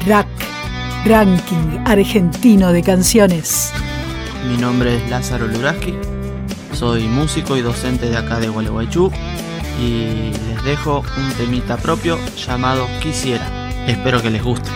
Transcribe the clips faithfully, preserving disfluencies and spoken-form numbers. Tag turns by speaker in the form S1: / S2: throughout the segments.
S1: R A C, Ranking Argentino de Canciones.
S2: Mi nombre es Lázaro Luraski, soy músico y docente de acá de Gualeguaychú y les dejo un temita propio llamado Quisiera. Espero que les guste.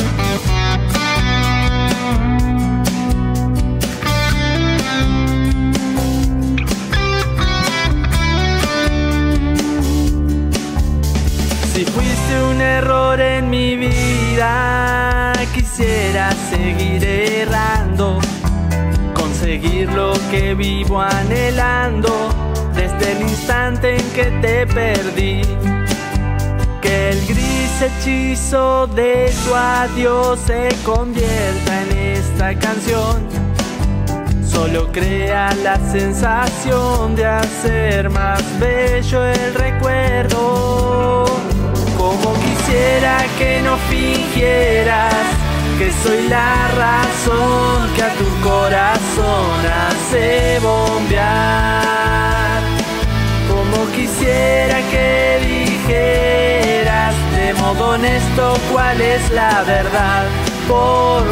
S3: Si fuiste un error en mi vida, quisiera seguir errando, conseguir lo que vivo anhelando desde el instante en que te perdí. Que el gris hechizo de tu adiós se convierta en esta canción, solo crea la sensación de hacer más bello el recuerdo. Como quisiera que no fingieras que soy la razón que a tu corazón hace bombear. Como quisiera que dijeras de modo honesto cuál es la verdad, por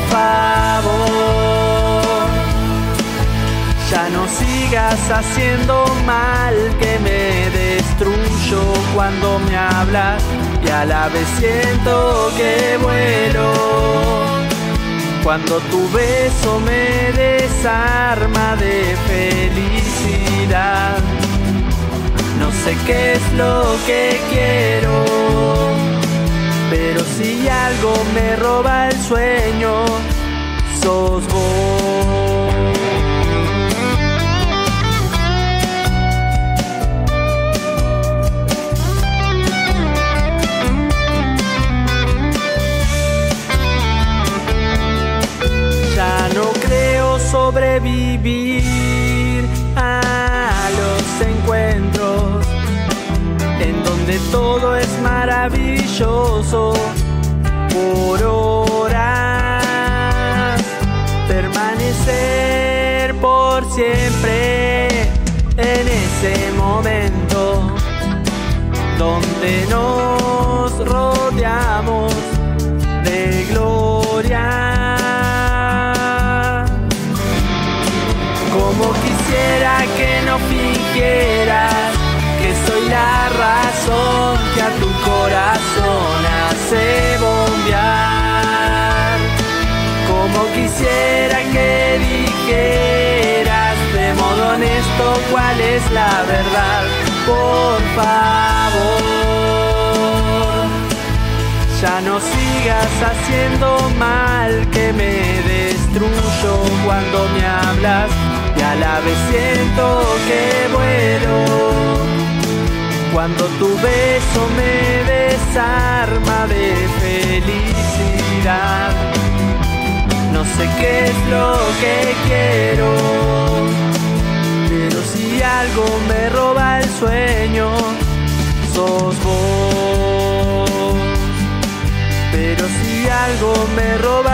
S3: favor. Ya no sigas haciendo mal, que me destruyo cuando me hablas y a la vez siento que vuelo. Cuando tu beso me desarma de felicidad, no sé qué es lo que quiero, pero si algo me roba el sueño, sos vos. Ya no creo sobrevivir a los encuentros en donde todo es maravilloso por horas, permanecer por siempre en ese momento donde nos rodeamos de gloria. Como quisiera que no fingieras que soy la razón que a tu corazón hace bombear. Como quisiera que dijeras de modo honesto cuál es la verdad, por favor. Ya no sigas haciendo mal, que me destruyo cuando me hablas y a la vez siento que vuelo. Cuando tu beso me desarma de felicidad, no sé qué es lo que quiero, pero si algo me roba el sueño, sos vos. Pero si algo me roba